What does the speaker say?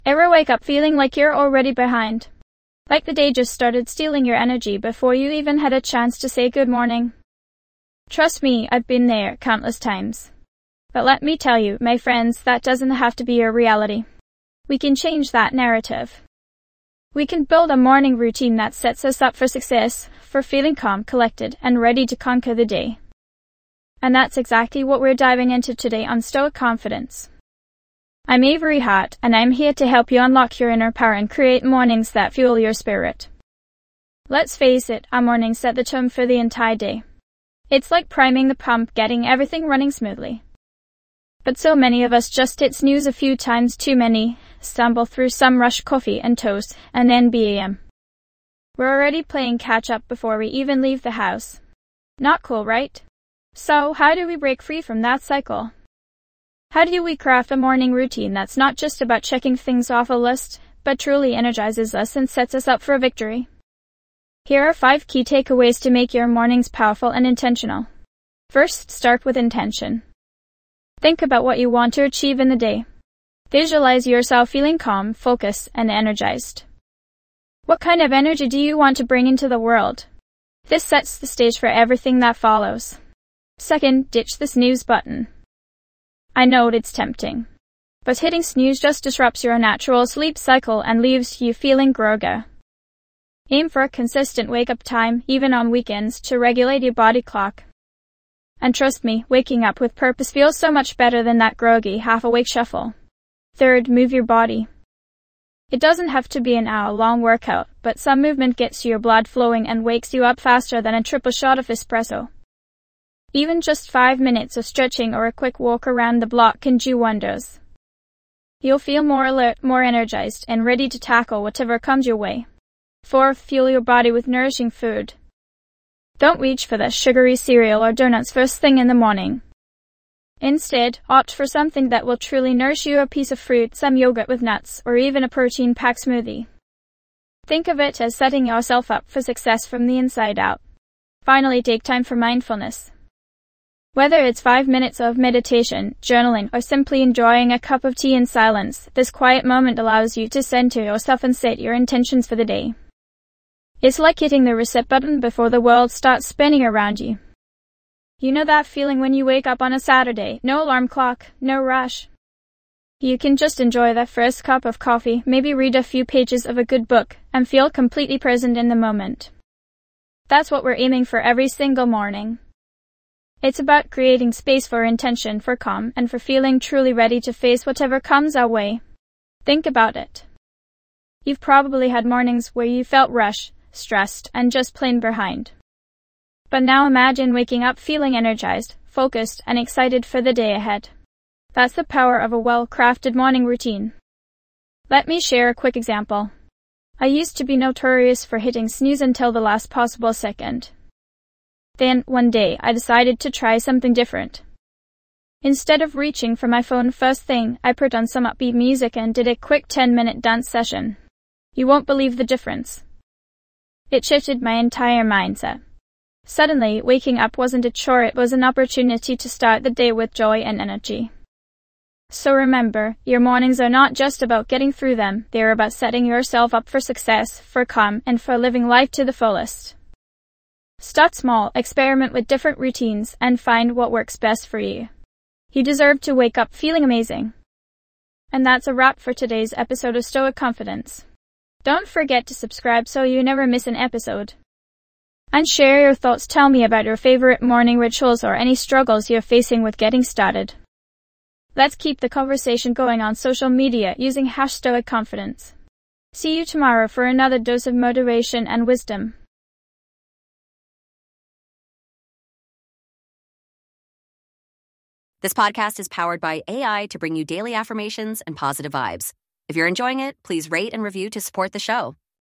Ever wake up feeling like you're already behind? Like the day just started stealing your energy before you even had a chance to say good morning? Trust me, I've been there countless times. But let me tell you, my friends, that doesn't have to be your reality. We can change that narrative. We can build a morning routine that sets us up for success, for feeling calm, collected, and ready to conquer the day. And that's exactly what we're diving into today on Stoic Confidence. I'm Avery Hart, and I'm here to help you unlock your inner power and create mornings that fuel your spirit. Let's face it, our mornings set the tone for the entire day. It's like priming the pump, getting everything running smoothly. But so many of us just hit snooze a few times too many, stumble through some rushed coffee and toast, and then BAM. We're already playing catch-up before we even leave the house. Not cool, right? So, how do we break free from that cycle? How do we craft a morning routine that's not just about checking things off a list, but truly energizes us and sets us up for a victory? Here are 5 key takeaways to make your mornings powerful and intentional. First, start with intention. Think about what you want to achieve in the day. Visualize yourself feeling calm, focused, and energized. What kind of energy do you want to bring into the world? This sets the stage for everything that follows. Second, ditch the snooze button. I know it's tempting, but hitting snooze just disrupts your natural sleep cycle and leaves you feeling groggy. Aim for a consistent wake-up time, even on weekends, to regulate your body clock. And trust me, waking up with purpose feels so much better than that groggy, half-awake shuffle. Third, move your body. It doesn't have to be an hour-long workout, but some movement gets your blood flowing and wakes you up faster than a triple shot of espresso. Even just 5 minutes of stretching or a quick walk around the block can do wonders. You'll feel more alert, more energized, and ready to tackle whatever comes your way. Fourth, fuel your body with nourishing food. Don't reach for that sugary cereal or donuts first thing in the morning. Instead, opt for something that will truly nourish you: a piece of fruit, some yogurt with nuts, or even a protein-packed smoothie. Think of it as setting yourself up for success from the inside out. Finally, take time for mindfulness. Whether it's 5 minutes of meditation, journaling, or simply enjoying a cup of tea in silence, this quiet moment allows you to center yourself and set your intentions for the day. It's like hitting the reset button before the world starts spinning around you. You know that feeling when you wake up on a Saturday, no alarm clock, no rush. You can just enjoy that first cup of coffee, maybe read a few pages of a good book, and feel completely present in the moment. That's what we're aiming for every single morning. It's about creating space for intention, for calm, and for feeling truly ready to face whatever comes our way. Think about it. You've probably had mornings where you felt rushed, stressed, and just plain behind. But now imagine waking up feeling energized, focused, and excited for the day ahead. That's the power of a well-crafted morning routine. Let me share a quick example. I used to be notorious for hitting snooze until the last possible second. Then, one day, I decided to try something different. Instead of reaching for my phone first thing, I put on some upbeat music and did a quick 10-minute dance session. You won't believe the difference. It shifted my entire mindset. Suddenly, waking up wasn't a chore, it was an opportunity to start the day with joy and energy. So remember, your mornings are not just about getting through them, they're about setting yourself up for success, for calm, and for living life to the fullest. Start small, experiment with different routines, and find what works best for you. You deserve to wake up feeling amazing. And that's a wrap for today's episode of Stoic Confidence. Don't forget to subscribe so you never miss an episode. And share your thoughts. Tell me about your favorite morning rituals or any struggles you're facing with getting started. Let's keep the conversation going on social media using #StoicConfidence. See you tomorrow for another dose of motivation and wisdom. This podcast is powered by AI to bring you daily affirmations and positive vibes. If you're enjoying it, please rate and review to support the show.